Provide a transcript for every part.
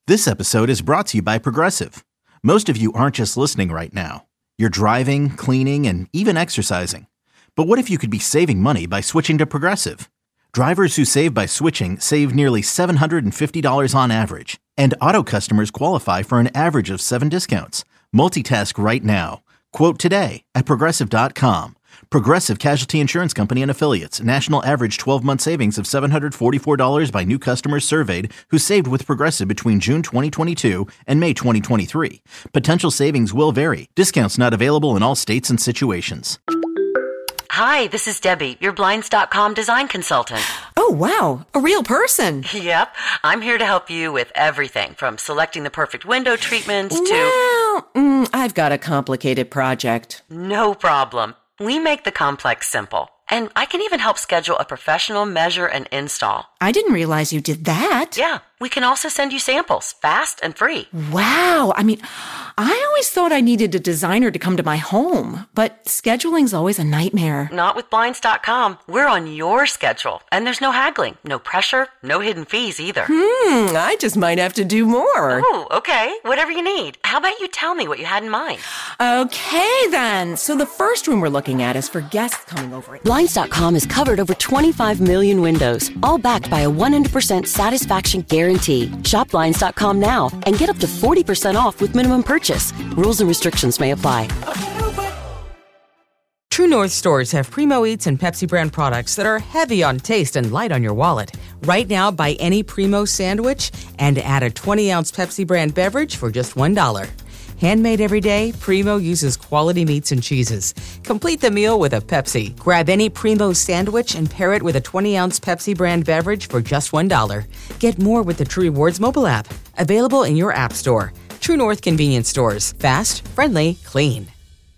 This episode is brought to you by Progressive. Most of you aren't just listening right now. You're driving, cleaning, and even exercising. But what if you could be saving money by switching to Progressive? Drivers who save by switching save nearly $750 on average. And auto customers qualify for an average of 7 discounts. Multitask right now. Quote today at Progressive.com. Progressive Casualty Insurance Company and Affiliates. National average 12-month savings of $744 by new customers surveyed who saved with Progressive between June 2022 and May 2023. Potential savings will vary. Discounts not available in all states and situations. Hi, this is Debbie, your Blinds.com design consultant. Oh, wow. A real person. Yep. I'm here to help you with everything from selecting the perfect window treatments to... Well, I've got a complicated project. No problem. We make the complex simple. And I can even help schedule a professional measure and install. I didn't realize you did that. Yeah. We can also send you samples, fast and free. Wow. I always thought I needed a designer to come to my home, but scheduling's always a nightmare. Not with Blinds.com. We're on your schedule, and there's no haggling, no pressure, no hidden fees either. I just might have to do more. Oh, okay. Whatever you need. How about you tell me what you had in mind? Okay, then. So the first room we're looking at is for guests coming over. Blinds.com has covered over 25 million windows, all backed by a 100% satisfaction guarantee. Shop Blinds.com now and get up to 40% off with minimum purchase. Rules and restrictions may apply. True North stores have Primo Eats and Pepsi brand products that are heavy on taste and light on your wallet. Right now, buy any Primo sandwich and add a 20-ounce Pepsi brand beverage for just $1. Handmade every day, Primo uses quality meats and cheeses. Complete the meal with a Pepsi. Grab any Primo sandwich and pair it with a 20-ounce Pepsi brand beverage for just $1. Get more with the True Rewards mobile app. Available in your app store. True North convenience stores. Fast, friendly, clean.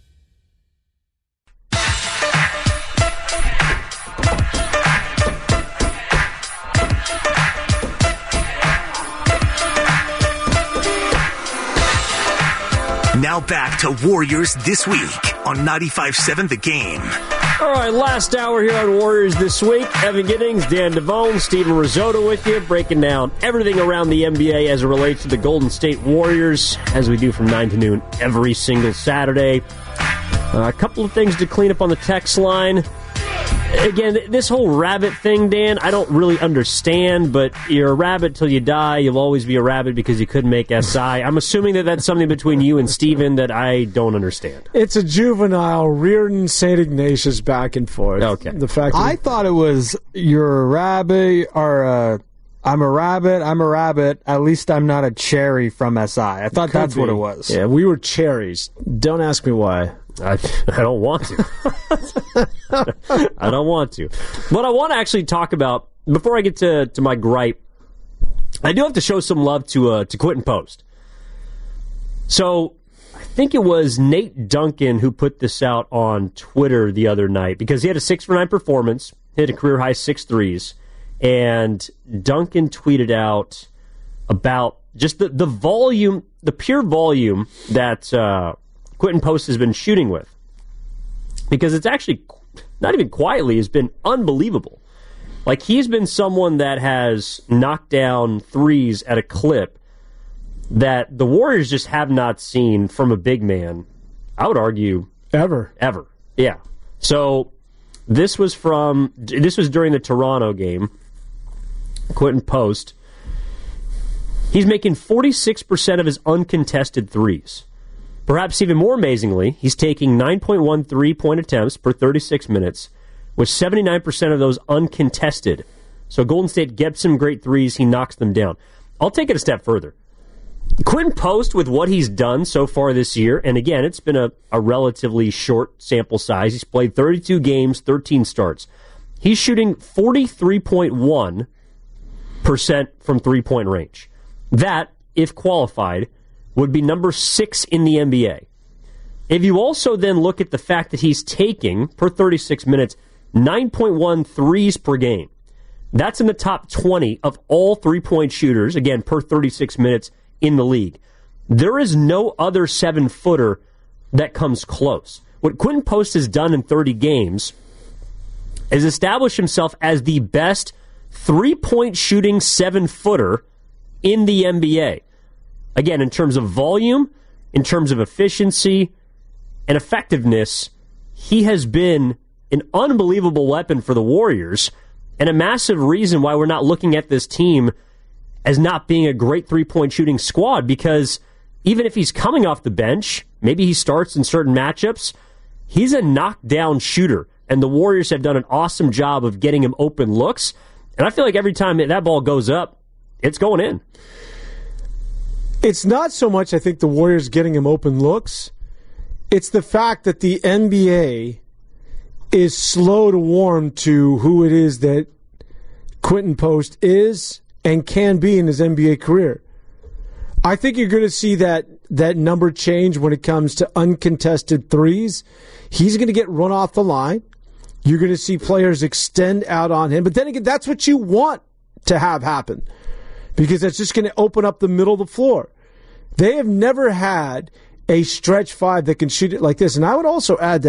Now back to Warriors This Week on 95.7 The Game. All right, last hour here on Warriors This Week. Evan Giddings, Dan Devone, Steven Risotto with you, breaking down everything around the NBA as it relates to the Golden State Warriors, as we do from 9 to noon every single Saturday. A couple of things to clean up on the text line. Again, this whole rabbit thing, Dan, I don't really understand, but you're a rabbit till you die. You'll always be a rabbit because you couldn't make SI. I'm assuming that that's something between you and Steven that I don't understand. It's a juvenile Reardon St. Ignatius back and forth. Okay. The fact I thought it was you're a rabbit or I'm a rabbit. At least I'm not a cherry from SI. I thought that's what it was. Yeah, we were cherries. Don't ask me why. I don't want to. I don't want to. What I want to actually talk about, before I get to my gripe, I do have to show some love to Quentin Post. So, I think it was Nate Duncan who put this out on Twitter the other night, because he had a 6-for-9 performance, hit a career-high 6 threes, and Duncan tweeted out about just the volume, the pure volume that Quentin Post has been shooting with. Because it's actually, not even quietly, has been unbelievable. Like, he's been someone that has knocked down threes at a clip that the Warriors just have not seen from a big man, I would argue, Ever. Yeah. So, this was during the Toronto game. Quentin Post. He's making 46% of his uncontested threes. Perhaps even more amazingly, he's taking 9.1 3-point attempts per 36 minutes, with 79% of those uncontested. So Golden State gets some great threes, he knocks them down. I'll take it a step further. Quentin Post, with what he's done so far this year, and again, it's been a relatively short sample size. He's played 32 games, 13 starts. He's shooting 43.1% from three-point range. That, if qualified, would be number 6 in the NBA. If you also then look at the fact that he's taking, per 36 minutes, 9.1 threes per game, that's in the top 20 of all three-point shooters, again, per 36 minutes in the league. There is no other 7-footer that comes close. What Quentin Post has done in 30 games is establish himself as the best three-point shooting 7-footer in the NBA. Again, in terms of volume, in terms of efficiency and effectiveness, he has been an unbelievable weapon for the Warriors and a massive reason why we're not looking at this team as not being a great three-point shooting squad, because even if he's coming off the bench, maybe he starts in certain matchups, he's a knockdown shooter, and the Warriors have done an awesome job of getting him open looks, and I feel like every time that ball goes up, it's going in. It's not so much, I think, the Warriors getting him open looks. It's the fact that the NBA is slow to warm to who it is that Quentin Post is and can be in his NBA career. I think you're going to see that number change when it comes to uncontested threes. He's going to get run off the line. You're going to see players extend out on him. But then again, that's what you want to have happen, because that's just going to open up the middle of the floor. They have never had a stretch five that can shoot it like this. And I would also add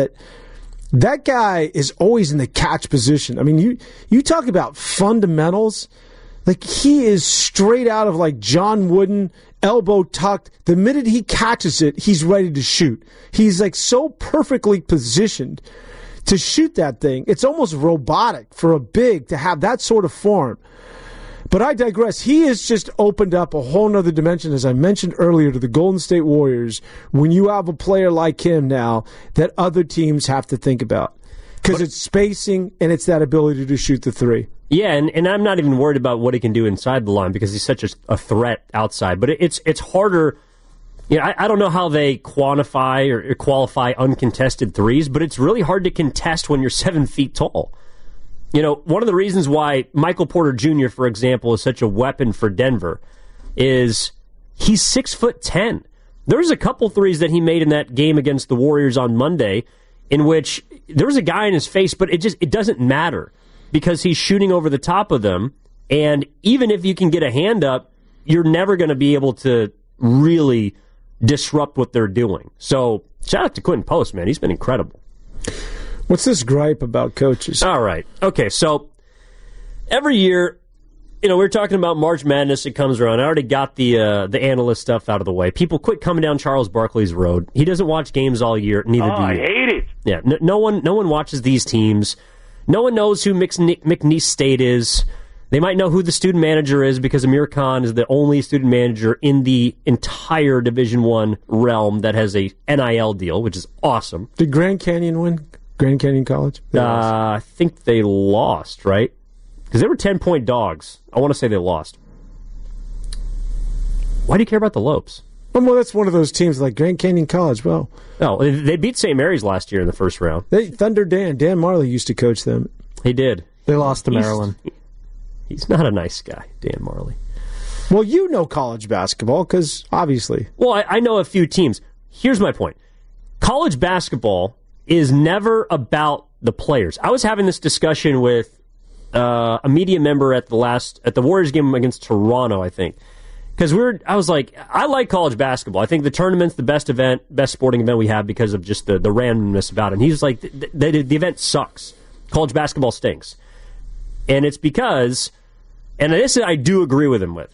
that guy is always in the catch position. I mean, you talk about fundamentals. Like, he is straight out of like John Wooden, elbow tucked. The minute he catches it, he's ready to shoot. He's like so perfectly positioned to shoot that thing. It's almost robotic for a big to have that sort of form. But I digress. He has just opened up a whole nother dimension, as I mentioned earlier, to the Golden State Warriors when you have a player like him now that other teams have to think about. Because it's spacing and it's that ability to shoot the three. Yeah, and I'm not even worried about what he can do inside the line because he's such a threat outside. But it's harder. You know, I don't know how they quantify or qualify uncontested threes, but it's really hard to contest when you're 7 feet tall. You know, one of the reasons why Michael Porter Jr., for example, is such a weapon for Denver is he's 6'10". There's a couple threes that he made in that game against the Warriors on Monday in which there was a guy in his face, but it doesn't matter because he's shooting over the top of them. And even if you can get a hand up, you're never going to be able to really disrupt what they're doing. So shout out to Quentin Post, man. He's been incredible. What's this gripe about coaches? All right. Okay, so every year, you know, we're talking about March Madness. It comes around. I already got the analyst stuff out of the way. People quit coming down Charles Barkley's road. He doesn't watch games all year. Neither do you. I hate it. Yeah, no one watches these teams. No one knows who McNeese State is. They might know who the student manager is because Amir Khan is the only student manager in the entire Division I realm that has a NIL deal, which is awesome. Did Grand Canyon win? Grand Canyon College? I think they lost, right? Because they were 10-point dogs. I want to say they lost. Why do you care about the Lopes? Well, that's one of those teams like Grand Canyon College. Well, no, they beat St. Mary's last year in the first round. Thunder Dan Marley used to coach them. He did. They lost to Maryland. He's not a nice guy, Dan Marley. Well, you know college basketball because obviously. Well, I know a few teams. Here's my point. College basketball is never about the players. I was having this discussion with a media member at the Warriors game against Toronto, I think. Because I was like, I like college basketball. I think the tournament's the best sporting event we have because of just the randomness about it. And he's like, the event sucks. College basketball stinks. And it's because, and this I do agree with him with,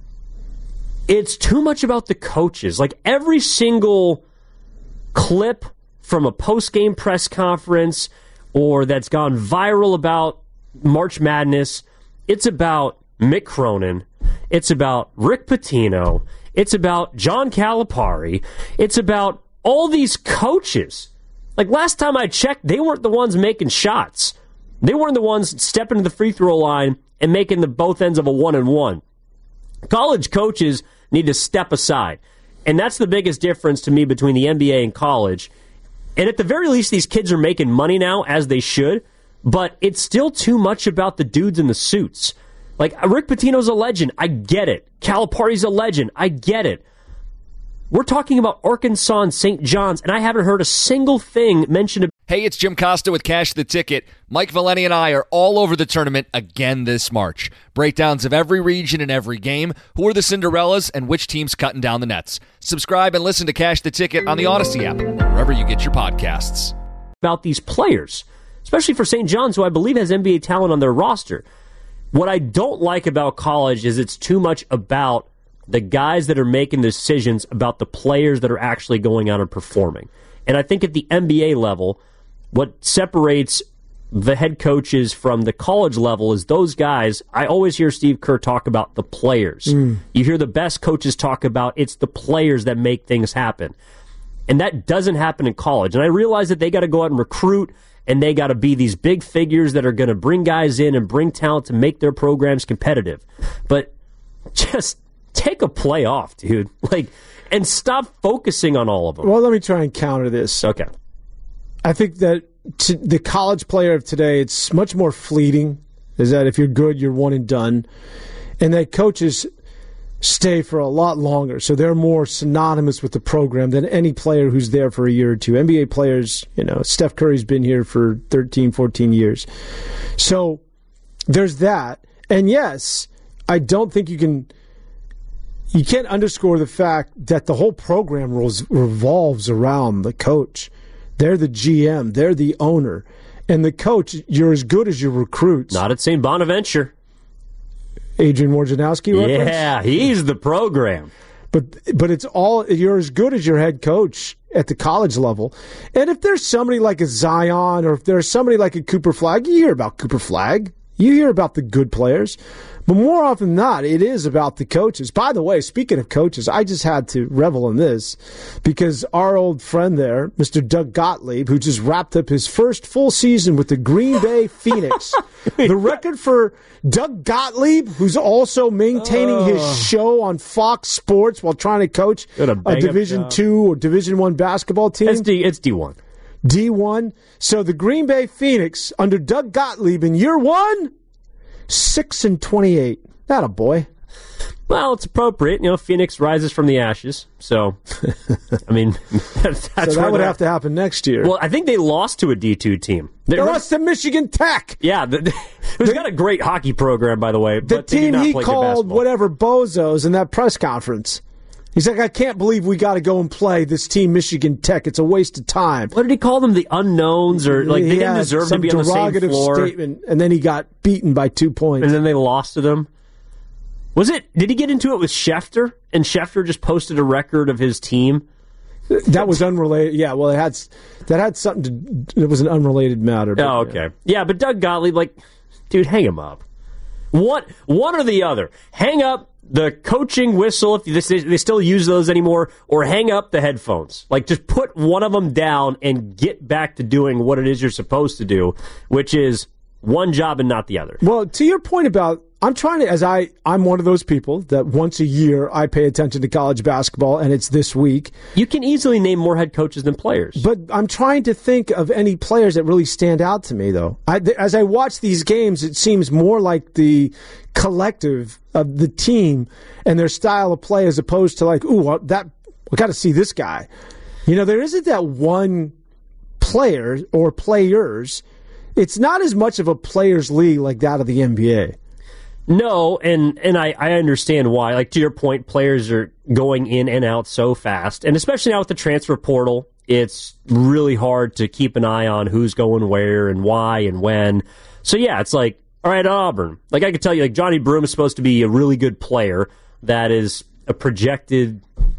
it's too much about the coaches. Like every single clip from a post-game press conference or that's gone viral about March Madness, it's about Mick Cronin, it's about Rick Pitino, it's about John Calipari, it's about all these coaches. Like last time I checked, they weren't the ones making shots. They weren't the ones stepping to the free throw line and making the both ends of a 1-and-1. College coaches need to step aside. And that's the biggest difference to me between the NBA and college. And at the very least, these kids are making money now, as they should, but it's still too much about the dudes in the suits. Like, Rick Pitino's a legend. I get it. Calipari's a legend. I get it. We're talking about Arkansas and St. John's, and I haven't heard a single thing mentioned. Hey, it's Jim Costa with Cash the Ticket. Mike Valeni and I are all over the tournament again this March. Breakdowns of every region and every game, who are the Cinderellas, and which team's cutting down the nets. Subscribe and listen to Cash the Ticket on the Odyssey app, wherever you get your podcasts. About these players, especially for St. John's, who I believe has NBA talent on their roster. What I don't like about college is it's too much about the guys that are making decisions about the players that are actually going out and performing. And I think at the NBA level, what separates the head coaches from the college level is those guys. I always hear Steve Kerr talk about the players. You hear the best coaches talk about it's the players that make things happen. And that doesn't happen in college. And I realize that they got to go out and recruit, and they got to be these big figures that are going to bring guys in and bring talent to make their programs competitive. But just take a play off, dude. And stop focusing on all of them. Well, let me try and counter this. Okay. I think that the college player of today, it's much more fleeting, is that if you're good, you're one and done. And that coaches stay for a lot longer, so they're more synonymous with the program than any player who's there for a year or two. NBA players, Steph Curry's been here for 13, 14 years. So there's that. And yes, I don't think you can't underscore the fact that the whole program revolves around the coach. They're the GM. They're the owner. And the coach, you're as good as your recruits. Not at St. Bonaventure. Adrian Wojnarowski reference? Yeah, he's the program. But it's all, you're as good as your head coach at the college level. And if there's somebody like a Zion or if there's somebody like a Cooper Flagg, you hear about Cooper Flagg. You hear about the good players. But more often than not, it is about the coaches. By the way, speaking of coaches, I just had to revel in this because our old friend there, Mr. Doug Gottlieb, who just wrapped up his first full season with the Green Bay Phoenix. The record for Doug Gottlieb, who's also maintaining his show on Fox Sports while trying to coach a Division II or Division I basketball team. It's D1. D1. So the Green Bay Phoenix, under Doug Gottlieb in year one, 6-28. That a boy. Well, it's appropriate. Phoenix rises from the ashes. So, I mean, that's so that would have to happen next year. Well, I think they lost to a D2 team. They lost to Michigan Tech. Yeah, who's got a great hockey program, by the way. The but team he called whatever bozos in that press conference. He's like, I can't believe we got to go and play this team, Michigan Tech. It's a waste of time. What did he call them? The unknowns? Or they didn't deserve to be on the same floor? Statement, and then he got beaten by 2 points. And then they lost to them? Did he get into it with Schefter? And Schefter just posted a record of his team? That was unrelated. Yeah, well, that had something to... It was an unrelated matter. But, okay. Yeah, but Doug Gottlieb, dude, hang him up. One or the other. Hang up the coaching whistle, if they still use those anymore, or hang up the headphones. Just put one of them down and get back to doing what it is you're supposed to do, which is one job and not the other. Well, to your point about, I'm one of those people that once a year I pay attention to college basketball, and it's this week. You can easily name more head coaches than players. But I'm trying to think of any players that really stand out to me, though. As I watch these games, it seems more like the collective of the team and their style of play as opposed to I got to see this guy. There isn't that one player or players. It's not as much of a players' league like that of the NBA. No, and I understand why. To your point, players are going in and out so fast. And especially now with the transfer portal, it's really hard to keep an eye on who's going where and why and when. So yeah, it's all right, Auburn. I can tell you, Johnny Broome is supposed to be a really good player that is a projected,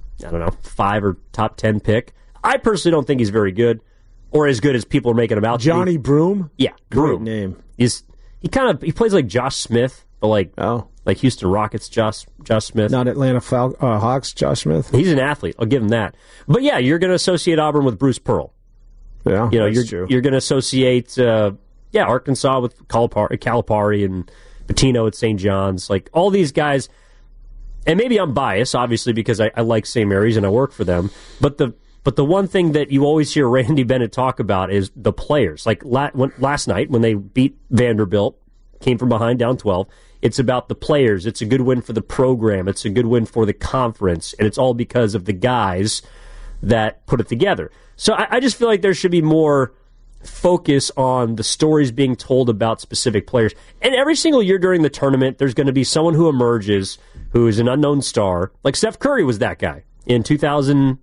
5 or top 10 pick. I personally don't think he's very good or as good as people are making him out to be. Johnny Broome? Yeah, Broome. Great name. He plays like Josh Smith, but like Houston Rockets Josh Smith. Not Atlanta Hawks Josh Smith. He's an athlete. I'll give him that. But yeah, you're going to associate Auburn with Bruce Pearl. Yeah, that's true. You're going to associate Arkansas with Calipari and Pitino at St. John's. All these guys, and maybe I'm biased, obviously, because I like St. Mary's and I work for them. But the one thing that you always hear Randy Bennett talk about is the players. Last night when they beat Vanderbilt, came from behind down 12. It's about the players. It's a good win for the program. It's a good win for the conference. And it's all because of the guys that put it together. So I just feel like there should be more focus on the stories being told about specific players. And every single year during the tournament, there's going to be someone who emerges who is an unknown star. Like Steph Curry was that guy in 2008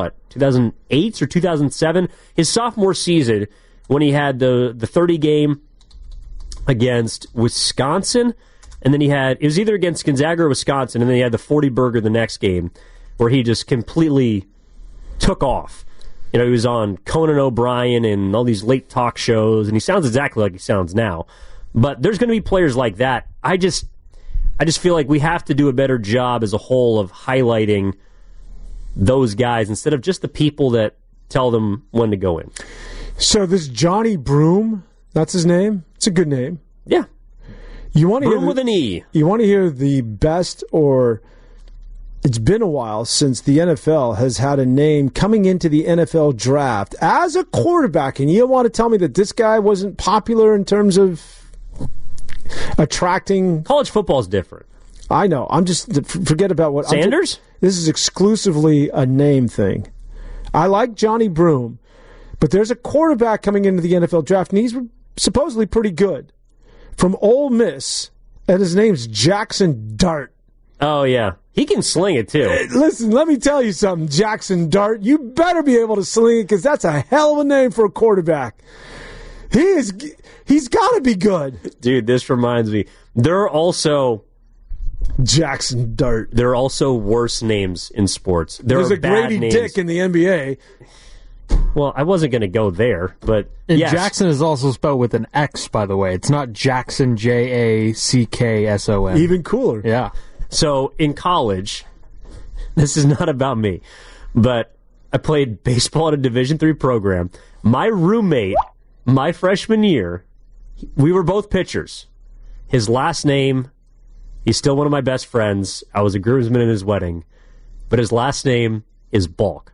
or 2007? His sophomore season when he had the 30 game against Wisconsin. And then it was either against Gonzaga or Wisconsin, and then he had the 40-burger the next game where he just completely took off. He was on Conan O'Brien and all these late talk shows, and he sounds exactly like he sounds now. But there's going to be players like that. I just feel like we have to do a better job as a whole of highlighting those guys instead of just the people that tell them when to go in. So this Johnny Broome, that's his name? It's a good name. Yeah. You want to Broome with an E. You want to hear the best, or it's been a while since the NFL has had a name coming into the NFL draft as a quarterback, and you want to tell me that this guy wasn't popular in terms of attracting... College football is different. I know. I'm just... Forget about what... Sanders? This is exclusively a name thing. I like Johnny Broome, but there's a quarterback coming into the NFL draft, and he's supposedly pretty good. From Ole Miss, and his name's Jackson Dart. Oh, yeah. He can sling it, too. Listen, let me tell you something, Jackson Dart. You better be able to sling it, because that's a hell of a name for a quarterback. He's got to be good. Dude, this reminds me. There are also... Jackson Dart. There are also worse names in sports. There's a Grady names. Dick in the NBA. Well, I wasn't going to go there, but and yes. Jackson is also spelled with an X, by the way. It's not Jackson, Jackson. Even cooler. Yeah. So in college, this is not about me, but I played baseball at a Division III program. My roommate, my freshman year, we were both pitchers. His last name, he's still one of my best friends. I was a groomsman in his wedding, but his last name is Balk.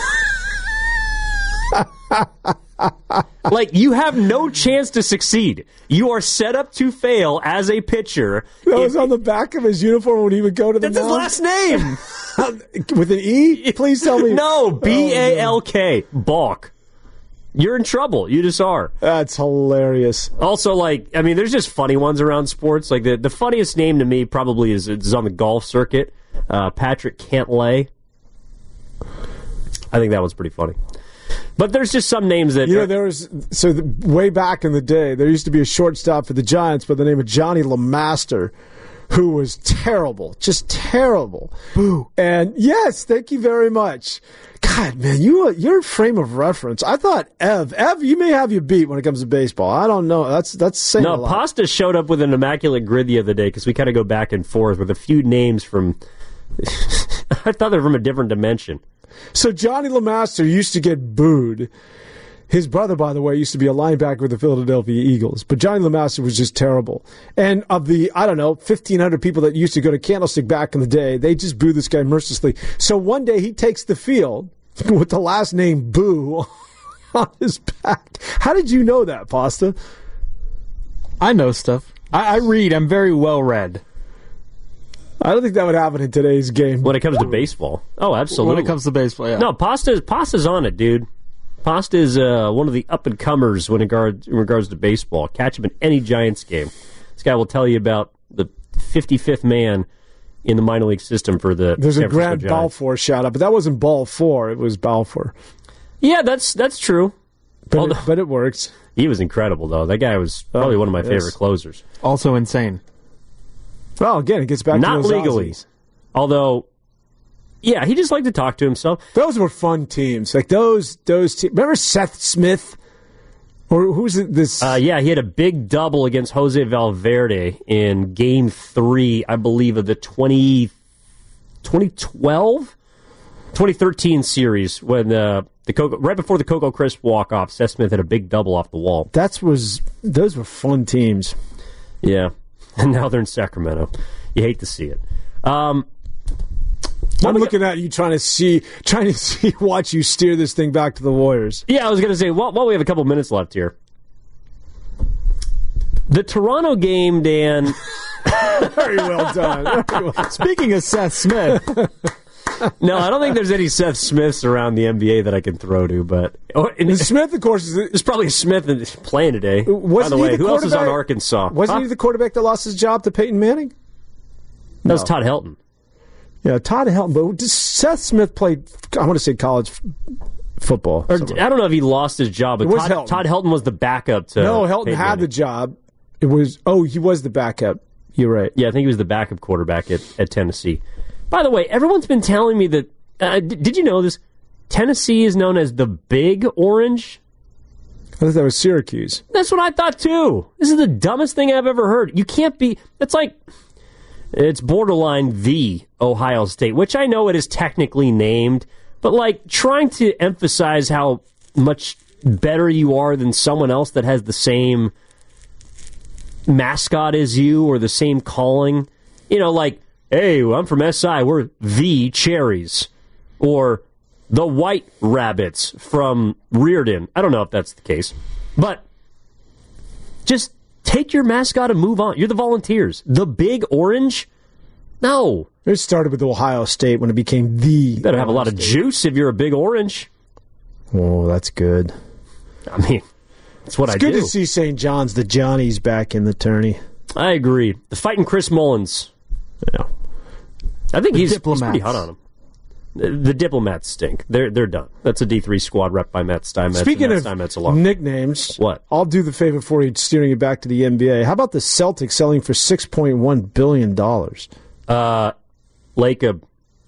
Like, you have no chance to succeed. You are set up to fail as a pitcher. That was on the back of his uniform when he would go to the That's his last name. With an E? Please tell me. No, B-A-L-K. Balk. You're in trouble. You just are. That's hilarious. Also, there's just funny ones around sports. Like, the funniest name to me probably is on the golf circuit. Patrick Cantlay. I think that one's pretty funny. But there's just some names that... way back in the day, there used to be a shortstop for the Giants by the name of Johnny LeMaster, who was terrible. Just terrible. Boo. And, yes, thank you very much. God, man, your frame of reference. I thought Ev, you may have you beat when it comes to baseball. I don't know. That's saying a lot. No, Pasta showed up with an immaculate grid the other day because we kind of go back and forth with a few names from... I thought they were from a different dimension. So Johnny LeMaster used to get booed. His brother, by the way, used to be a linebacker with the Philadelphia Eagles. But Johnny LeMaster was just terrible. And of the, 1,500 people that used to go to Candlestick back in the day, they just booed this guy mercilessly. So one day he takes the field with the last name Boo on his back. How did you know that, Pasta? I know stuff. I read. I'm very well read. I don't think that would happen in today's game. When it comes to baseball. Oh, absolutely. When it comes to baseball, yeah. No, Pasta's on it, dude. Pasta is one of the up-and-comers in regards to baseball. Catch him in any Giants game. This guy will tell you about the 55th man in the minor league system for the There's San a Grant Francisco Giants. Balfour shout-out, but that wasn't Balfour. It was Balfour. Yeah, that's true. But it works. He was incredible, though. That guy was probably one of my favorite closers. Also insane. Well, again, it gets back Not to those legally. Aussies. Although, yeah, he just liked to talk to himself. Those were fun teams. Like those teams. Remember Seth Smith? Or who's this? Yeah, he had a big double against Jose Valverde in Game 3, I believe, of the 2013 series when right before the Coco Crisp walk-off, Seth Smith had a big double off the wall. Those were fun teams. Yeah. And now they're in Sacramento. You hate to see it. I'm looking at you trying to see watch you steer this thing back to the Warriors. Yeah, I was going to say, while we have a couple minutes left here, the Toronto game, Dan. Very well done. Speaking of Seth Smith. No, I don't think there's any Seth Smiths around the NBA that I can throw to, but... Smith, of course... There's probably a Smith playing today. By the way, who else is on Arkansas? Wasn't he the quarterback that lost his job to Peyton Manning? That was Todd Helton. Yeah, Todd Helton. But Seth Smith played, I want to say, college football. I don't know if he lost his job, but Todd Helton was the backup to... No, Helton Peyton had Manning. the job. He was the backup. You're right. Yeah, I think he was the backup quarterback at Tennessee. By the way, everyone's been telling me that, did you know this? Tennessee is known as the Big Orange. I thought that was Syracuse. That's what I thought, too. This is the dumbest thing I've ever heard. You can't be... It's borderline the Ohio State, which I know it is technically named, but, trying to emphasize how much better you are than someone else that has the same mascot as you or the same calling. Hey, I'm from SI, we're the Cherries. Or the White Rabbits from Reardon. I don't know if that's the case. But just take your mascot and move on. You're the Volunteers. The Big Orange? No. It started with Ohio State when it became the... You better have a lot State. of juice if you're a Big Orange. Oh, that's good. I mean, that's what I do. It's good to see St. John's, the Johnnies, back in the tourney. I agree. The fighting Chris Mullins. Yeah. I think he's pretty hot on him. The Diplomats stink. They're done. That's a D3 squad rep by Matt Steinmetz. Speaking of nicknames, what? I'll do the favor for you, steering you back to the NBA. How about the Celtics selling for $6.1 billion? Lacob.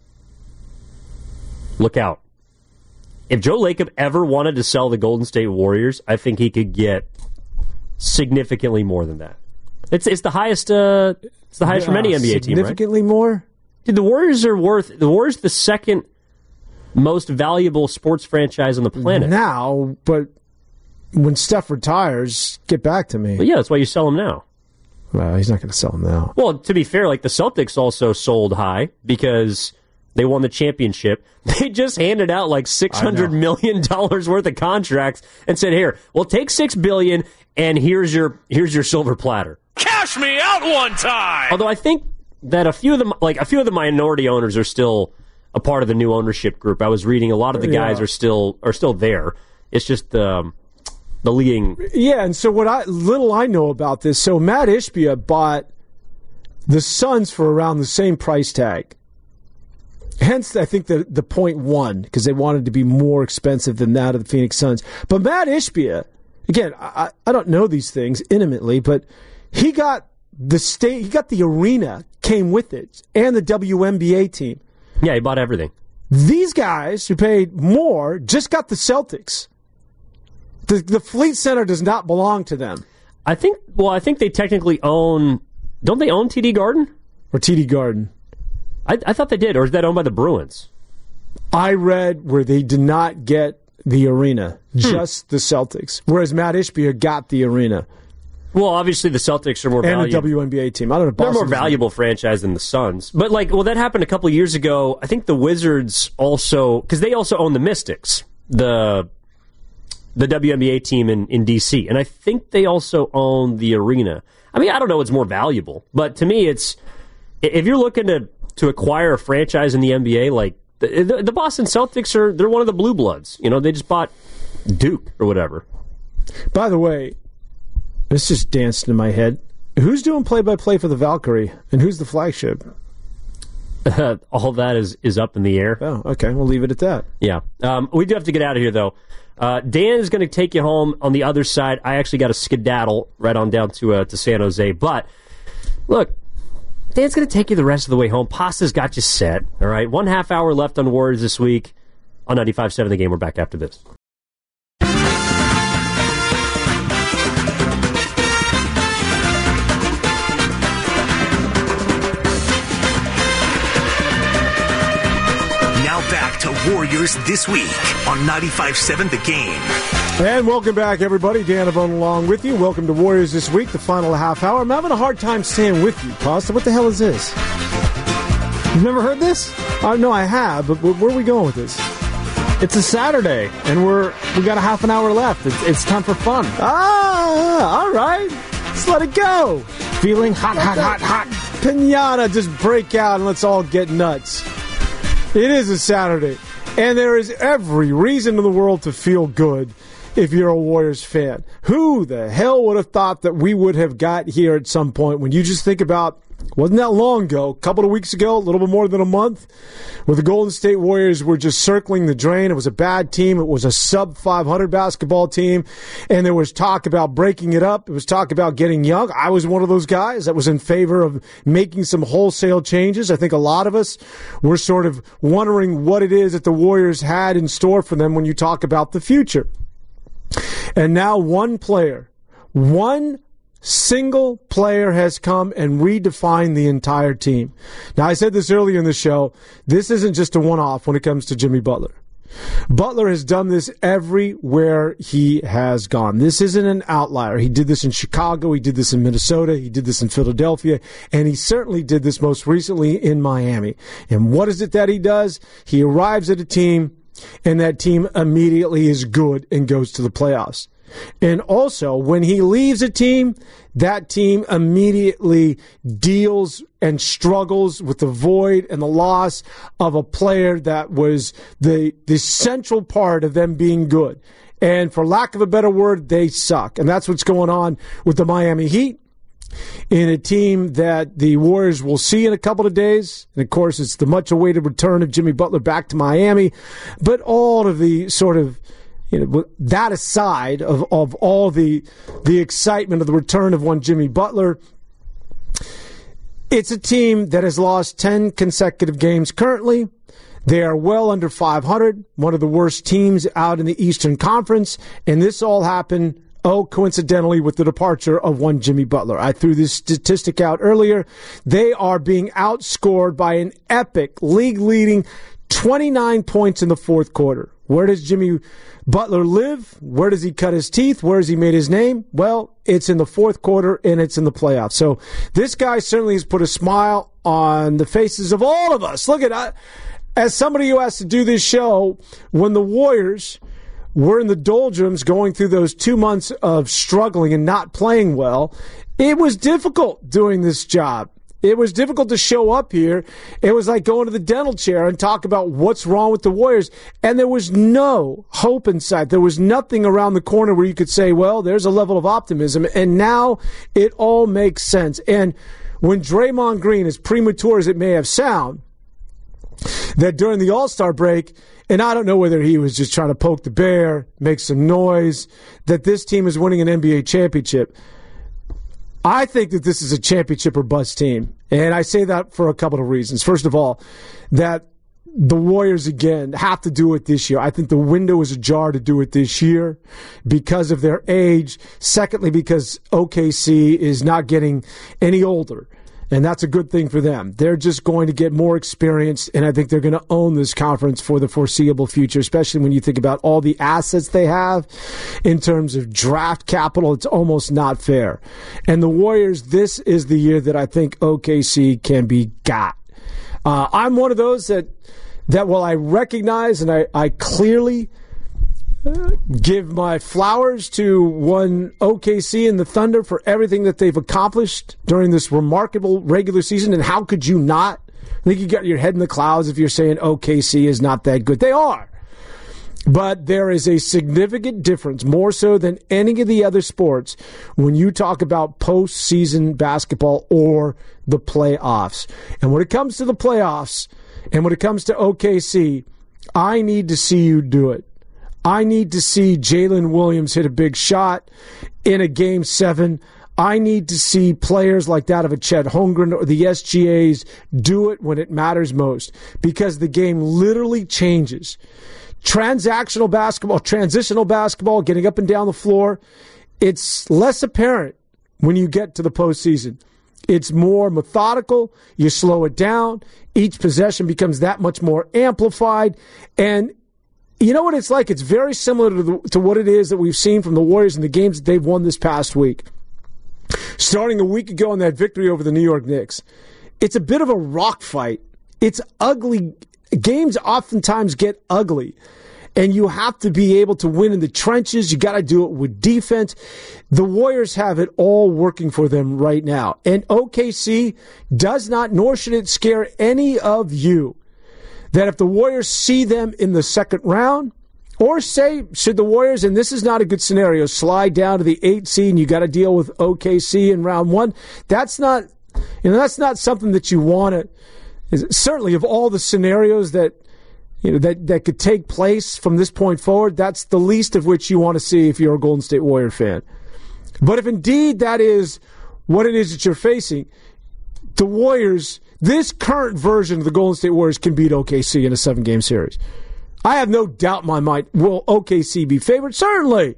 Look out. If Joe Lacob ever wanted to sell the Golden State Warriors, I think he could get significantly more than that. It's the highest. It's the highest from any NBA team, right? Significantly more. Dude, the Warriors the second most valuable sports franchise on the planet now. But when Steph retires, get back to me. Well, yeah, that's why you sell him now. Well, he's not going to sell him now. Well, to be fair, the Celtics also sold high because they won the championship. They just handed out $600 million worth of contracts and said, "Here, we'll take $6 billion, and here's your silver platter. Cash me out one time." Although I think that a few of the minority owners are still a part of the new ownership group. I was reading a lot of the guys are still there. It's just the leading. Yeah, and so little I know about this. So Matt Ishbia bought the Suns for around the same price tag. Hence, I think the 0.1, because they wanted to be more expensive than that of the Phoenix Suns. But Matt Ishbia, again, I don't know these things intimately, but he got the arena, came with it, and the WNBA team. Yeah, he bought everything. These guys who paid more just got the Celtics. The Fleet Center does not belong to them. I think they technically own. Don't they own TD Garden? Or TD Garden? I thought they did, or is that owned by the Bruins? I read where they did not get the arena, just the Celtics, whereas Matt Ishbia got the arena. Well, obviously the Celtics are more valuable. And the WNBA team. I don't know. They're a more valuable franchise than the Suns. But that happened a couple of years ago. I think the Wizards also, because they also own the Mystics, the WNBA team in D.C., and I think they also own the arena. I mean, I don't know what's more valuable, but to me, it's if you're looking to acquire a franchise in the NBA, the Boston Celtics they're one of the blue bloods. They just bought Duke or whatever. By the way, this just danced in my head. Who's doing play-by-play for the Valkyrie, and who's the flagship? All that is up in the air. Oh, okay. We'll leave it at that. Yeah. We do have to get out of here, though. Dan is going to take you home on the other side. I actually got to skedaddle right on down to San Jose. But, look, Dan's going to take you the rest of the way home. Pasta's got you set. All right. 1/2 hour left on Warriors this week on 95.7 The Game. We're back after this. Back to Warriors This Week on 95.7 The Game. And welcome back, everybody. Dan Avone along with you. Welcome to Warriors This Week, the final half hour. I'm having a hard time staying with you, Pasta. What the hell is this? You've never heard this? No, I have, but where are we going with this? It's a Saturday, and we got a half an hour left. It's time for fun. All right. Let's let it go. Feeling hot. Pinata, just break out and let's all get nuts. It is a Saturday, and there is every reason in the world to feel good if you're a Warriors fan. Who the hell would have thought that we would have got here at some point when you just think about Wasn't that long ago, a couple of weeks ago, a little bit more than a month, where the Golden State Warriors were just circling the drain. It was a bad team. It was a sub-500 basketball team, and there was talk about breaking it up. It was talk about getting young. I was one of those guys that was in favor of making some wholesale changes. I think a lot of us were sort of wondering what it is that the Warriors had in store for them when you talk about the future. And now one single player has come and redefined the entire team. Now, I said this earlier in the show. This isn't just a one-off when it comes to Jimmy Butler. Butler has done this everywhere he has gone. This isn't an outlier. He did this in Chicago. He did this in Minnesota. He did this in Philadelphia. And he certainly did this most recently in Miami. And what is it that he does? He arrives at a team, and that team immediately is good and goes to the playoffs. And also, when he leaves a team, that team immediately deals and struggles with the void and the loss of a player that was the central part of them being good. And for lack of a better word, they suck. And that's what's going on with the Miami Heat, in a team that the Warriors will see in a couple of days. And, of course, it's the much-awaited return of Jimmy Butler back to Miami. But all of the sort of, that aside of all the excitement of the return of one Jimmy Butler, it's a team that has lost 10 consecutive games currently. They are well under 500, one of the worst teams out in the Eastern Conference, and this all happened, coincidentally, with the departure of one Jimmy Butler. I threw this statistic out earlier. They are being outscored by an epic, league-leading 29 points in the fourth quarter. Where does Jimmy Butler live? Where does he cut his teeth? Where has he made his name? Well, it's in the fourth quarter, and it's in the playoffs. So this guy certainly has put a smile on the faces of all of us. Look at, as somebody who has to do this show, when the Warriors were in the doldrums going through those 2 months of struggling and not playing well, it was difficult doing this job. It was difficult to show up here. It was like going to the dental chair and talk about what's wrong with the Warriors. And there was no hope in sight. There was nothing around the corner where you could say, well, there's a level of optimism. And now it all makes sense. And when Draymond Green, as premature as it may have sounded, that during the All-Star break, and I don't know whether he was just trying to poke the bear, make some noise, that this team is winning an NBA championship. I think that this is a championship or bust team. And I say that for a couple of reasons. First of all, that the Warriors, again, have to do it this year. I think the window is ajar to do it this year because of their age. Secondly, because OKC is not getting any older. And that's a good thing for them. They're just going to get more experienced, and I think they're going to own this conference for the foreseeable future, especially when you think about all the assets they have in terms of draft capital. It's almost not fair. And the Warriors, this is the year that I think OKC can be got. I'm one of those that while I recognize and I clearly give my flowers to one OKC and the Thunder for everything that they've accomplished during this remarkable regular season. And how could you not? I think you got your head in the clouds if you're saying OKC is not that good. They are. But there is a significant difference, more so than any of the other sports, when you talk about postseason basketball or the playoffs. And when it comes to the playoffs and when it comes to OKC, I need to see you do it. I need to see Jalen Williams hit a big shot in a Game 7. I need to see players like that of a Chet Holmgren or the SGAs do it when it matters most, because the game literally changes. Transactional basketball, transitional basketball, getting up and down the floor, it's less apparent when you get to the postseason. It's more methodical. You slow it down. Each possession becomes that much more amplified. And you know what it's like? It's very similar to what it is that we've seen from the Warriors in the games that they've won this past week. Starting a week ago in that victory over the New York Knicks. It's a bit of a rock fight. It's ugly. Games oftentimes get ugly. And you have to be able to win in the trenches. You got to do it with defense. The Warriors have it all working for them right now. And OKC does not, nor should it scare any of you, that if the Warriors see them in the second round, or say, should the Warriors, and this is not a good scenario, slide down to the 8th seed and you got to deal with OKC in round 1, that's not That's not something that you want to. Certainly, of all the scenarios that that could take place from this point forward, that's the least of which you want to see if you're a Golden State Warrior fan. But if indeed that is what it is that you're facing, the Warriors, this current version of the Golden State Warriors can beat OKC in a 7-game series. I have no doubt in my mind. Will OKC be favored? Certainly.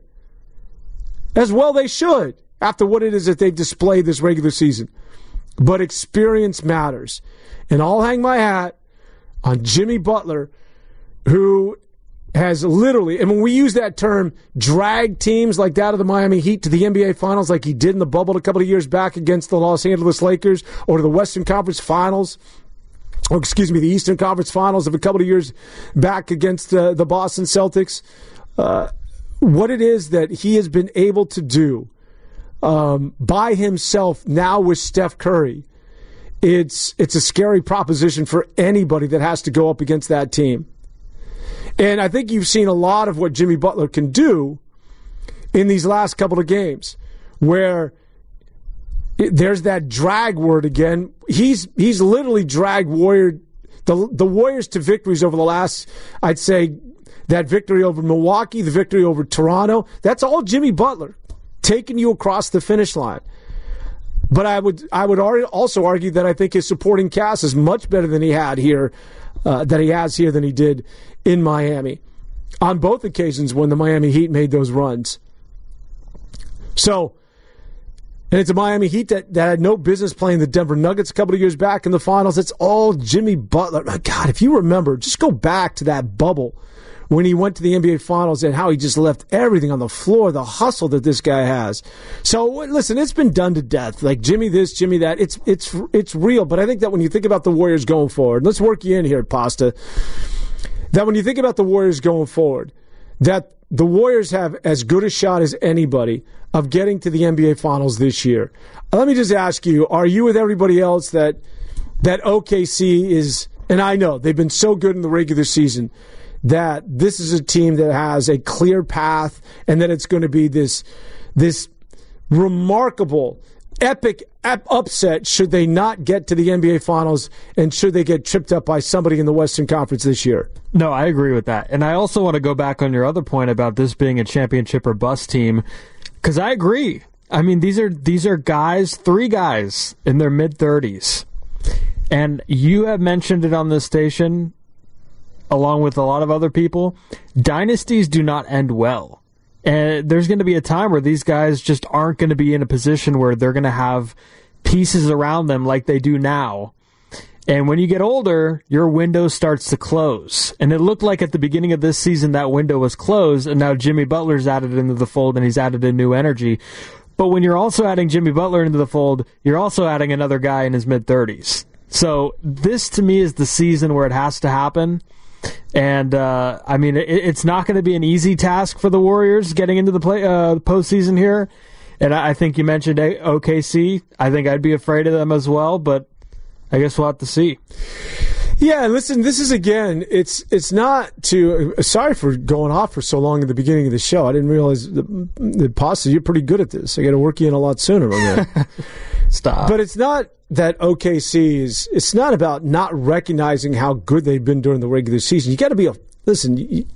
As well they should, after what it is that they've displayed this regular season. But experience matters. And I'll hang my hat on Jimmy Butler, who has literally, and when we use that term, drag teams like that of the Miami Heat to the NBA Finals like he did in the bubble a couple of years back against the Los Angeles Lakers, or to the Western Conference Finals, or the Eastern Conference Finals of a couple of years back against the Boston Celtics. What it is that he has been able to do by himself now with Steph Curry, it's a scary proposition for anybody that has to go up against that team. And I think you've seen a lot of what Jimmy Butler can do in these last couple of games, where there's that drag word again. He's literally dragged the Warriors to victories over the last, I'd say, that victory over Milwaukee, the victory over Toronto. That's all Jimmy Butler taking you across the finish line. But I would also argue that I think his supporting cast is much better than he has here than he did in Miami on both occasions when the Miami Heat made those runs. So, and it's a Miami Heat that had no business playing the Denver Nuggets a couple of years back in the finals. It's all Jimmy Butler. My God, if you remember, just go back to that bubble when he went to the NBA Finals and how he just left everything on the floor, the hustle that this guy has. So, listen, it's been done to death. Like Jimmy this, Jimmy that. It's real. But I think that when you think about the Warriors going forward, let's work you in here, Pasta, that when you think about the Warriors going forward, that the Warriors have as good a shot as anybody of getting to the NBA Finals this year. Let me just ask you, are you with everybody else that OKC is, and I know they've been so good in the regular season, that this is a team that has a clear path and that it's going to be this remarkable, epic upset should they not get to the NBA Finals and should they get tripped up by somebody in the Western Conference this year? No, I agree with that. And I also want to go back on your other point about this being a championship or bust team, because I agree. I mean, these are guys, 3 guys in their mid-30s. And you have mentioned it on this station, along with a lot of other people, dynasties do not end well. And there's going to be a time where these guys just aren't going to be in a position where they're going to have pieces around them like they do now. And when you get older, your window starts to close. And it looked like at the beginning of this season that window was closed, and now Jimmy Butler's added into the fold and he's added in new energy. But when you're also adding Jimmy Butler into the fold, you're also adding another guy in his mid-30s. So this, to me, is the season where it has to happen. And, I mean, it's not going to be an easy task for the Warriors getting into the postseason here. And I think you mentioned OKC. I think I'd be afraid of them as well, but I guess we'll have to see. Yeah, listen, this is, again, it's not to... Sorry for going off for so long at the beginning of the show. I didn't realize that Pasta, you're pretty good at this. I got to work you in a lot sooner on that. Stop. But it's not that OKC is... It's not about not recognizing how good they've been during the regular season. You got to be... Listen,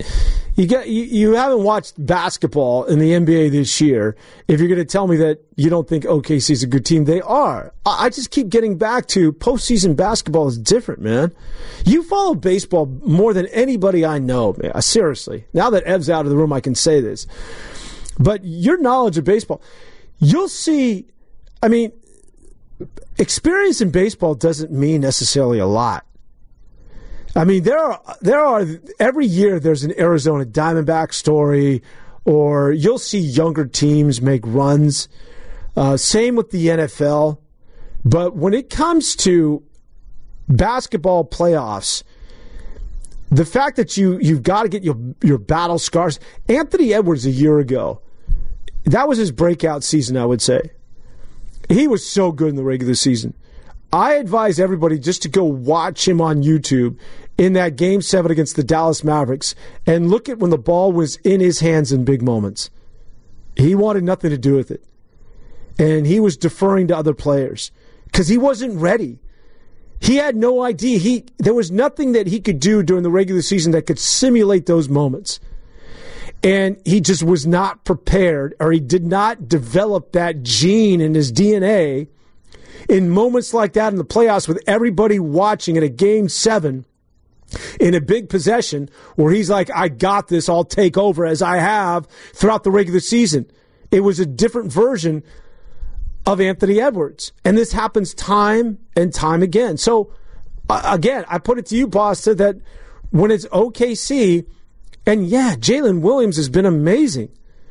you haven't watched basketball in the NBA this year if you're going to tell me that you don't think OKC is a good team. They are. I just keep getting back to postseason basketball is different, man. You follow baseball more than anybody I know, man. Seriously. Now that Ev's out of the room, I can say this. But your knowledge of baseball, you'll see, I mean, experience in baseball doesn't mean necessarily a lot. I mean, there are every year there's an Arizona Diamondback story, or you'll see younger teams make runs. Same with the NFL. But when it comes to basketball playoffs, the fact that you've got to get your battle scars. Anthony Edwards a year ago, that was his breakout season, I would say. He was so good in the regular season. I advise everybody just to go watch him on YouTube in that Game 7 against the Dallas Mavericks and look at when the ball was in his hands in big moments. He wanted nothing to do with it. And he was deferring to other players. because he wasn't ready. He had no idea. There was nothing that he could do during the regular season that could simulate those moments. And he just was not prepared, or he did not develop that gene in his DNA in moments like that in the playoffs with everybody watching in a Game 7 in a big possession where he's like, I got this, I'll take over, as I have throughout the regular season. It was a different version of Anthony Edwards. And this happens time and time again. So, again, I put it to you, Pasta, that when it's OKC, and yeah, Jalen Williams has been amazing.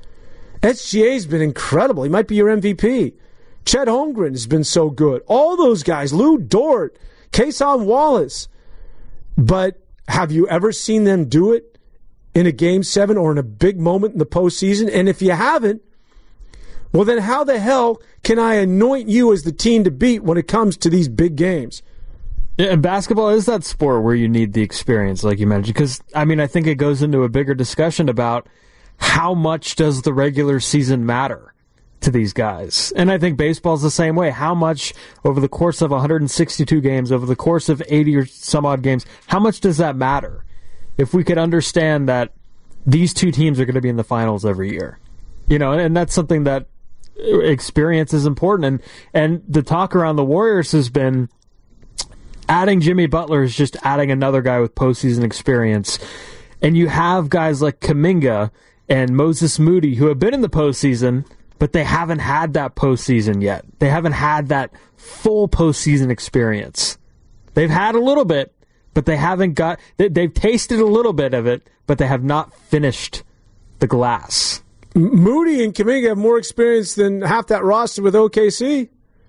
SGA's been incredible. He might be your MVP. Chet Holmgren has been so good. All those guys, Lou Dort, Kason Wallace. But have you ever seen them do it in a Game 7 or in a big moment in the postseason? And if you haven't, well, then how the hell can I anoint you as the team to beat when it comes to these big games? Yeah, and basketball is that sport where you need the experience, like you mentioned. Because, I mean, I think it goes into a bigger discussion about how much does the regular season matter to these guys. And I think baseball's the same way. How much over the course of 162 games, over the course of 80 or some odd games, how much does that matter? If we could understand that these two teams are going to be in the finals every year. You know, and that's something that experience is important. And the talk around the Warriors has been adding Jimmy Butler is just adding another guy with postseason experience. And you have guys like Kuminga and Moses Moody who have been in the postseason, but they haven't had that postseason yet. They haven't had that full postseason experience. They've had a little bit, but they haven't got... They've tasted a little bit of it, but they have not finished the glass. Moody and Kuminga have more experience than half that roster with OKC.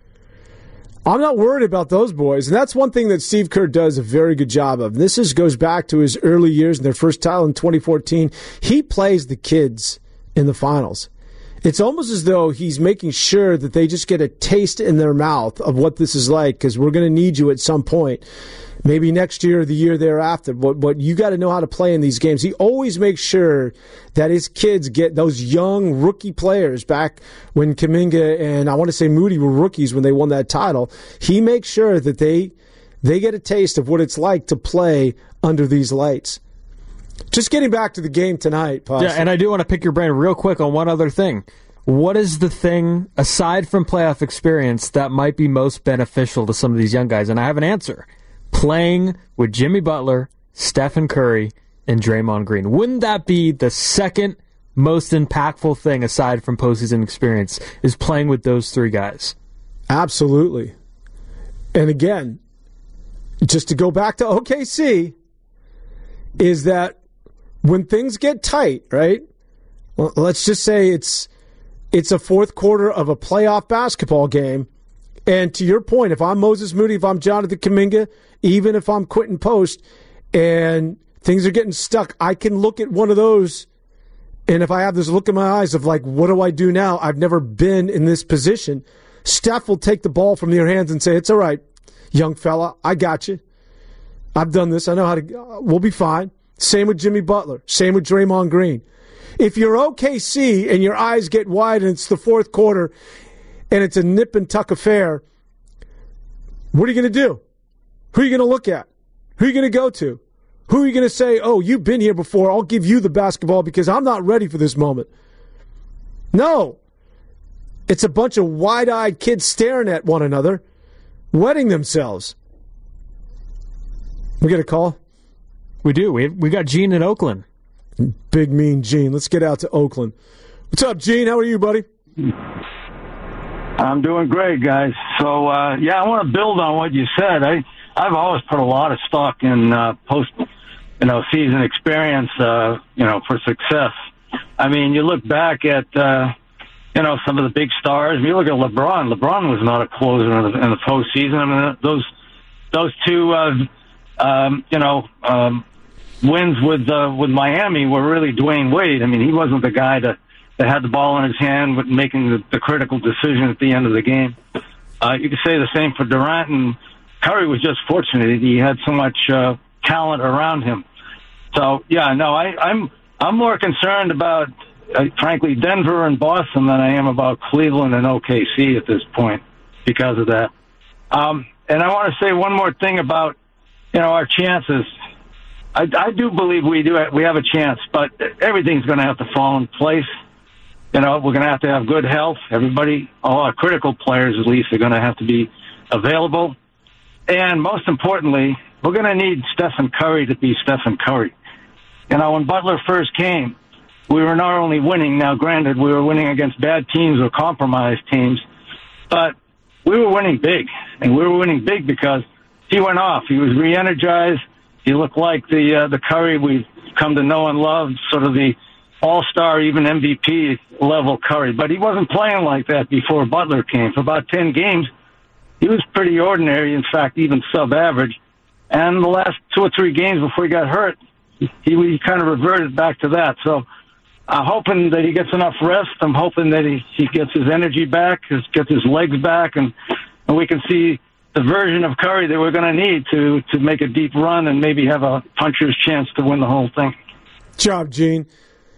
I'm not worried about those boys. And that's one thing that Steve Kerr does a very good job of. This goes back to his early years in their first title in 2014. He plays the kids in the finals. It's almost as though he's making sure that they just get a taste in their mouth of what this is like, because we're going to need you at some point. Maybe next year or the year thereafter. But you got to know how to play in these games. He always makes sure that his kids get those young rookie players back when Kuminga and I want to say Moody were rookies when they won that title. He makes sure that they get a taste of what it's like to play under these lights. Just getting back to the game tonight, Pasta. Yeah, and I do want to pick your brain real quick on one other thing. What is the thing, aside from playoff experience, that might be most beneficial to some of these young guys? And I have an answer. Playing with Jimmy Butler, Stephen Curry, and Draymond Green. Wouldn't that be the second most impactful thing aside from postseason experience, is playing with those three guys? Absolutely. And again, just to go back to OKC, is that when things get tight, right? Well, let's just say it's a fourth quarter of a playoff basketball game. And to your point, if I'm Moses Moody, if I'm Jonathan Kuminga, even if I'm Quentin Post, and things are getting stuck, I can look at one of those, and if I have this look in my eyes of like, what do I do now? I've never been in this position. Steph will take the ball from your hands and say, it's all right, young fella, I got you. I've done this. I know how to. We'll be fine. Same with Jimmy Butler. Same with Draymond Green. If you're OKC and your eyes get wide and it's the fourth quarter and it's a nip and tuck affair, what are you going to do? Who are you going to look at? Who are you going to go to? Who are you going to say, oh, you've been here before, I'll give you the basketball because I'm not ready for this moment? No. It's a bunch of wide-eyed kids staring at one another, wetting themselves. We get a call? We do. We got Gene in Oakland. Big mean Gene. Let's get out to Oakland. What's up, Gene? How are you, buddy? I'm doing great, guys. So, I want to build on what you said. I've always put a lot of stock in season experience, for success. I mean, you look back at, some of the big stars. You look at LeBron. LeBron was not a closer in the postseason. I mean, those two, wins with Miami were really Dwayne Wade. I mean, he wasn't the guy that had the ball in his hand with making the critical decision at the end of the game. You could say the same for Durant, and Curry was just fortunate. He had so much talent around him. So, I'm more concerned about, frankly, Denver and Boston than I am about Cleveland and OKC at this point because of that. And I want to say one more thing about, our chances. I do believe we have a chance, but everything's going to have to fall in place. We're going to have good health. Everybody, all our critical players at least, are going to have to be available. And most importantly, we're going to need Stephen Curry to be Stephen Curry. When Butler first came, we were not only winning, now granted, we were winning against bad teams or compromised teams, but we were winning big. And we were winning big because he went off. He was re-energized. He looked like the Curry we've come to know and love, sort of the all-star, even MVP level Curry. But he wasn't playing like that before Butler came. For about 10 games, he was pretty ordinary, in fact, even sub-average. And the last 2 or 3 games before he got hurt, he kind of reverted back to that. So I'm hoping that he gets enough rest. I'm hoping that he gets his energy back, gets his legs back, and we can see the version of Curry that we're going to need to make a deep run and maybe have a puncher's chance to win the whole thing. Job, Gene.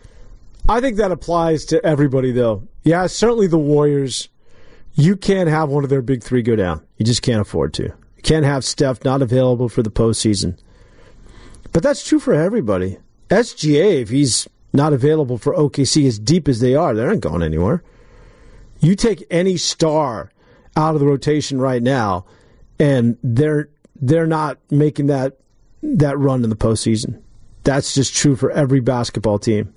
I think that applies to everybody, though. Yeah, certainly the Warriors. You can't have one of their big three go down. You just can't afford to. You can't have Steph not available for the postseason. But that's true for everybody. SGA, if he's not available for OKC as deep as they are, they aren't going anywhere. You take any star out of the rotation right now, and they're not making that run in the postseason. That's just true for every basketball team.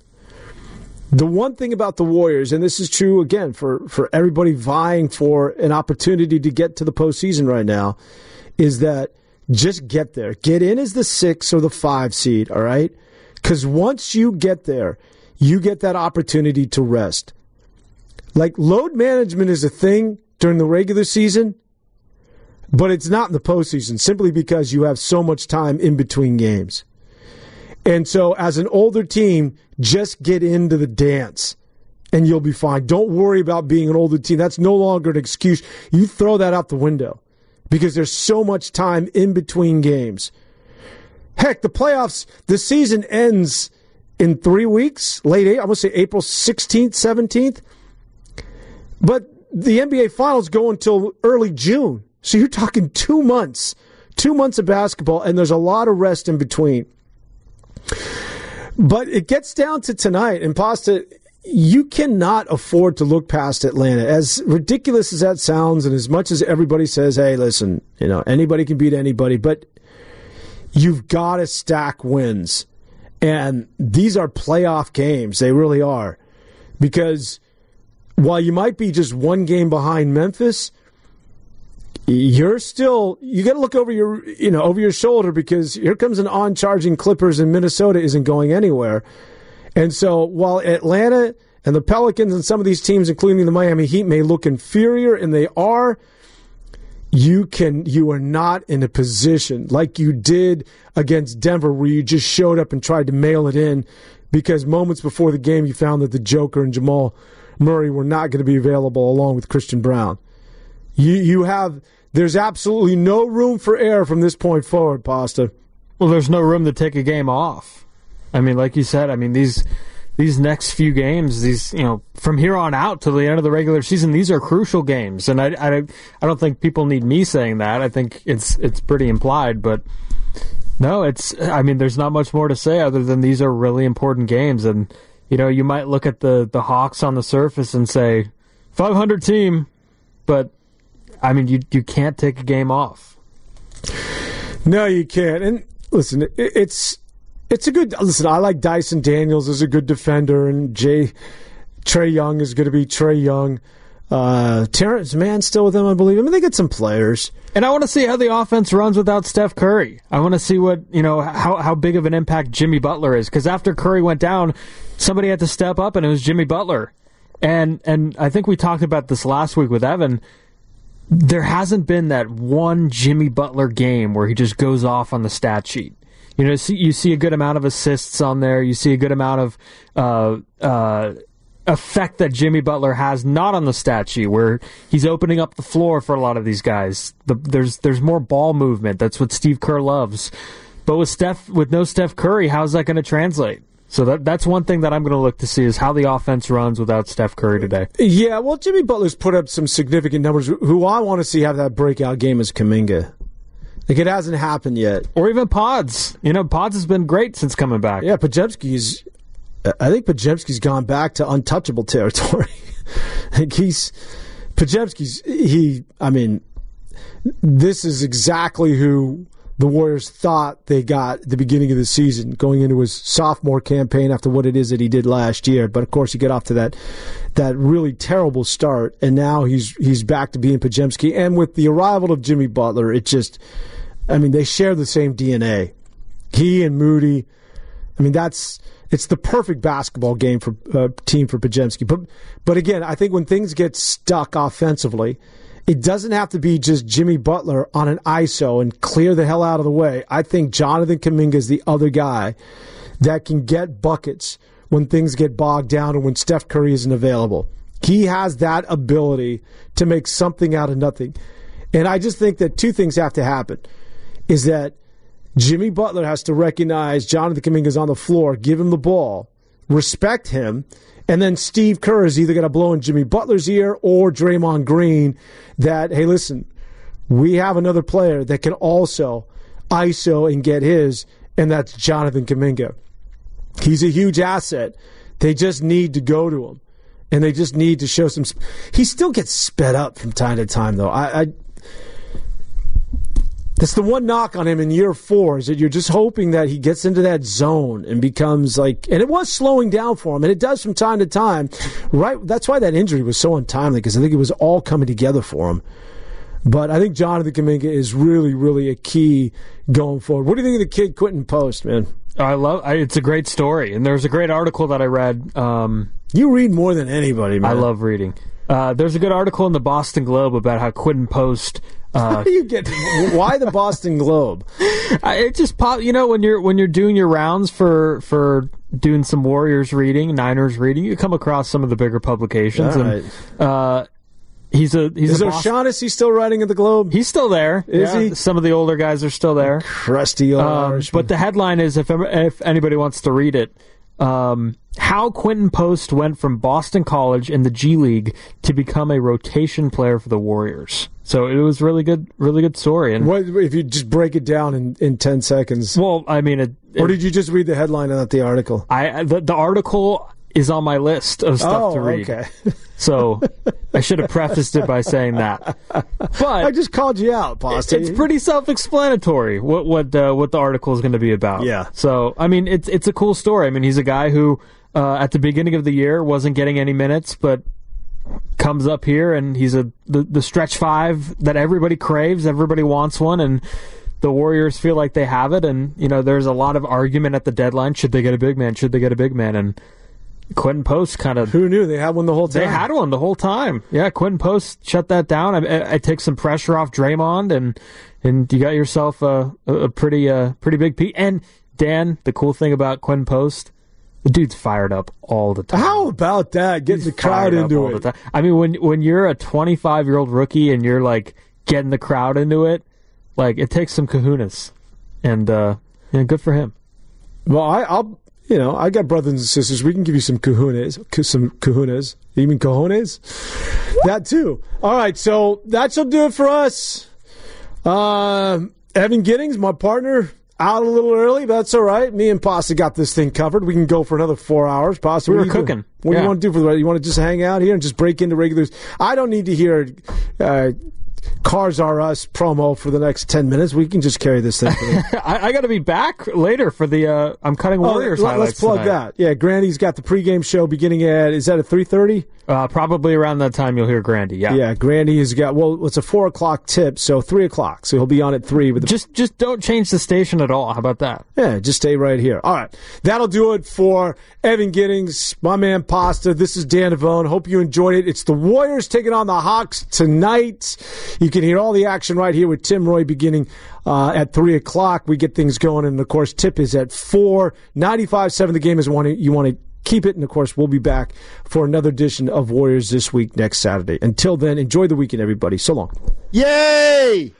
The one thing about the Warriors, and this is true, again, for everybody vying for an opportunity to get to the postseason right now, is that just get there. Get in as the 6 or the 5 seed, all right? Because once you get there, you get that opportunity to rest. Like, load management is a thing during the regular season, but it's not in the postseason, simply because you have so much time in between games. And so as an older team, just get into the dance and you'll be fine. Don't worry about being an older team. That's no longer an excuse. You throw that out the window because there's so much time in between games. Heck, the playoffs, the season ends in 3 weeks, I'm going to say April 16th, 17th. But the NBA Finals go until early June. So you're talking 2 months. 2 months of basketball, and there's a lot of rest in between. But it gets down to tonight, and Pasta, you cannot afford to look past Atlanta. As ridiculous as that sounds, and as much as everybody says, hey, listen, anybody can beat anybody, but you've got to stack wins. And these are playoff games. They really are. Because while you might be just one game behind Memphis, you got to look over your shoulder, because here comes an on-charging Clippers, and Minnesota isn't going anywhere. And so while Atlanta and the Pelicans and some of these teams, including the Miami Heat, may look inferior, and they are, you are not in a position like you did against Denver, where you just showed up and tried to mail it in because moments before the game you found that the Joker and Jamal Murray were not going to be available along with Christian Brown. There's absolutely no room for error from this point forward, Pasta. Well, there's no room to take a game off. I mean, like you said, these next few games, from here on out to the end of the regular season, these are crucial games. And I don't think people need me saying that. I think it's pretty implied, but no, there's not much more to say other than these are really important games. And, you might look at the Hawks on the surface and say, 500 team, but you can't take a game off. No, you can't. And listen, it's a good. Listen, I like Dyson Daniels as a good defender, and Trae Young is going to be Trae Young. Terrence Mann still with them, I believe. They get some players. And I want to see how the offense runs without Steph Curry. I want to see what how big of an impact Jimmy Butler is, because after Curry went down, somebody had to step up, and it was Jimmy Butler. And I think we talked about this last week with Evan. There hasn't been that one Jimmy Butler game where he just goes off on the stat sheet. You see a good amount of assists on there. You see a good amount of effect that Jimmy Butler has not on the stat sheet, where he's opening up the floor for a lot of these guys. There's more ball movement. That's what Steve Kerr loves. But with no Steph Curry, how's that going to translate? So that's one thing that I'm going to look to see is how the offense runs without Steph Curry today. Yeah, well, Jimmy Butler's put up some significant numbers. Who I want to see have that breakout game is Kuminga. Like, it hasn't happened yet. Or even Pods. Pods has been great since coming back. Yeah, I think Podziemski's gone back to untouchable territory. This is exactly who the Warriors thought they got at the beginning of the season, going into his sophomore campaign after what it is that he did last year. But, of course, he got off to that really terrible start, and now he's back to being Podziemski. And with the arrival of Jimmy Butler, they share the same DNA. He and Moody, it's the perfect basketball game for team for Podziemski. But again, I think when things get stuck offensively, it doesn't have to be just Jimmy Butler on an ISO and clear the hell out of the way. I think Jonathan Kuminga is the other guy that can get buckets when things get bogged down and when Steph Curry isn't available. He has that ability to make something out of nothing. And I just think that two things have to happen. Is that Jimmy Butler has to recognize Jonathan Kuminga is on the floor, give him the ball, respect him, and then Steve Kerr is either going to blow in Jimmy Butler's ear or Draymond Green that, hey, listen, we have another player that can also ISO and get his, and that's Jonathan Kuminga. He's a huge asset. They just need to go to him, and they just need to show some. He still gets sped up from time to time, though. That's the one knock on him in year 4 is that you're just hoping that he gets into that zone and becomes like, and it was slowing down for him, and it does from time to time. Right, that's why that injury was so untimely, because I think it was all coming together for him. But I think Jonathan Kuminga is really, really a key going forward. What do you think of the kid Quentin Post, man? It's a great story, and there's a great article that I read. You read more than anybody, man. I love reading. There's a good article in the Boston Globe about how Quentin Post. How do you get? Why the Boston Globe? It just pop. When you're doing your rounds for doing some Warriors reading, Niners reading, you come across some of the bigger publications. All right. Is O'Shaughnessy still writing at the Globe? He's still there. Is he? Some of the older guys are still there. Crusty old Irishman. But the headline is, if anybody wants to read it, how Quentin Post went from Boston College in the G League to become a rotation player for the Warriors. So it was really good story. And what if you just break it down in 10 seconds? Well, I mean, or did you just read the headline and not the article? The article is on my list of stuff to read. Okay. So I should have prefaced it by saying that. But I just called you out, Boston. It's pretty self-explanatory what the article is going to be about. Yeah. So I mean, it's a cool story. I mean, he's a guy who at the beginning of the year wasn't getting any minutes, but comes up here and he's the stretch 5 that everybody craves, everybody wants one, and the Warriors feel like they have it. And there's a lot of argument at the deadline: should they get a big man? Should they get a big man? And Quentin Post kind of... Who knew? They had one the whole time. They had one the whole time. Yeah, Quentin Post shut that down. I take some pressure off Draymond, and you got yourself a pretty big piece. And Dan, the cool thing about Quentin Post, the dude's fired up all the time. How about that? Getting the crowd into it. I mean, when you're a 25-year-old rookie and you're like getting the crowd into it, like it takes some kahunas, and good for him. Well, I got brothers and sisters. We can give you some kahunas. You mean cojones? That too. All right, so that shall do it for us. Evan Giddings, my partner, out a little early, but that's all right. Me and Pasta got this thing covered. We can go for another 4 hours. Pasta, we were cooking. What do you want to do for the rest? You want to just hang out here and just break into regulars? I don't need to hear Cars R Us promo for the next 10 minutes. We can just carry this thing. I got to be back later for the I'm Cutting Warriors highlights. Let's plug tonight. that. Yeah, Grandy's got the pregame show beginning at, is that at 3:30? Probably around that time you'll hear Grandy, yeah. Yeah, Grandy has got, it's a 4 o'clock tip, so 3 o'clock. So he'll be on at 3. With Just don't change the station at all. How about that? Yeah, just stay right here. All right, that'll do it for Evan Giddings, my man Pasta. This is Dan Devone. Hope you enjoyed it. It's the Warriors taking on the Hawks tonight. You can hear all the action right here with Tim Roy beginning at 3 o'clock. We get things going, and, of course, tip is at 4. 95.7 the game is one you want to keep it, and, of course, we'll be back for another edition of Warriors This Week next Saturday. Until then, enjoy the weekend, everybody. So long. Yay!